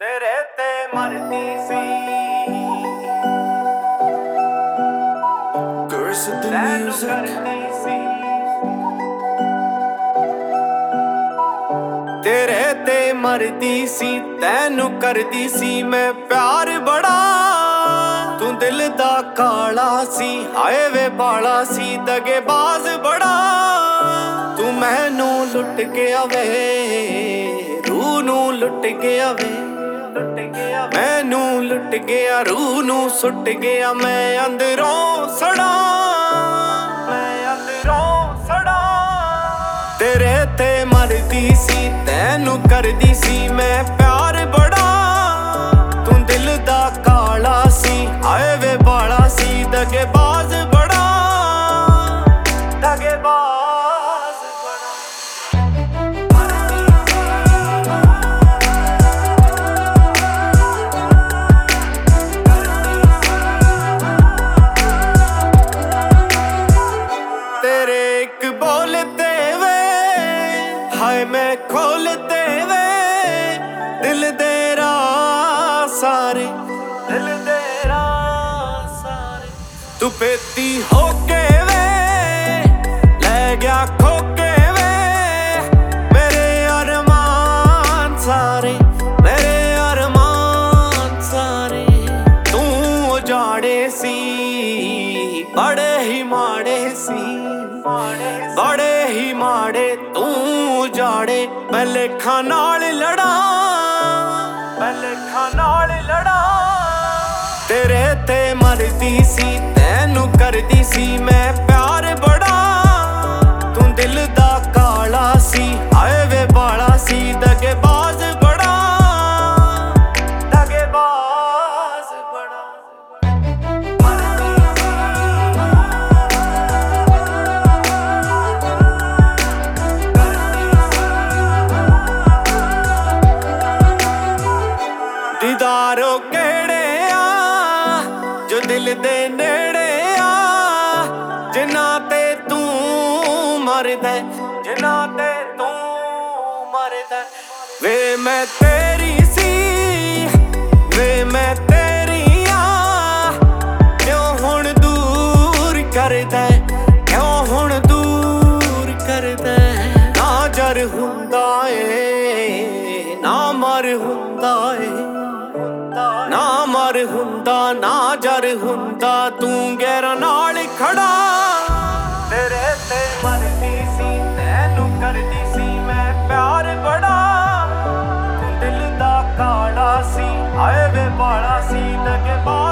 तेरे ते मरती सी Curse of the तैनू music. करती सी तेरे ते मरती सी तैनू करदी सी मैं प्यार बड़ा तू दिल दा काला सी हाए वे बाला सी दगेबाज बड़ा तू मैनू लुट गया वे रूह नू लुट गया वे मैनू लुट गया रूह नू सुट गया मैं अंदरों सड़ा तेरे ते मरदी सी तैनू करदी सी मैं प्यार बड़ा तू दिल दा काला सी आए वे बाला सी दगेबाज बड़ा दगेबाज बड़ा तेरे एक बोलते वे हाय मैं खोलते वे दिल तेरा सारे तू पेती होके वे ले गया खोके वे मेरे अरमान सारे तू उजाड़े सी बड़े ही माड़े सी बड़े ही माड़े तू उजाड़े मैं लेखा नाल लड़ा तेरे ते मरदी सी तैनू करदी सी मैं प्यार बड़ा तू दिल दा काला सी आए वे बाला सी दगेबाज बड़ा दगेबाज बड़ा दीदारों केड़े जो दिल दे नेड़े आ जिन्ना ते तू मरदा वे मैं तेरी सी वे मैं तेरी आ क्यों हुण दूर करदा क्यों हुण दूर करदा ना जर हुंदा ए ना मर हुंदा ए ना मर हुंदा ना जर हुंदा तू गैरा नाल खड़ा तेरे ते मरदी सी तैनू करदी सी मैं प्यार बड़ा तू दिल दा काला सी आए वे बाला सी दगेबाज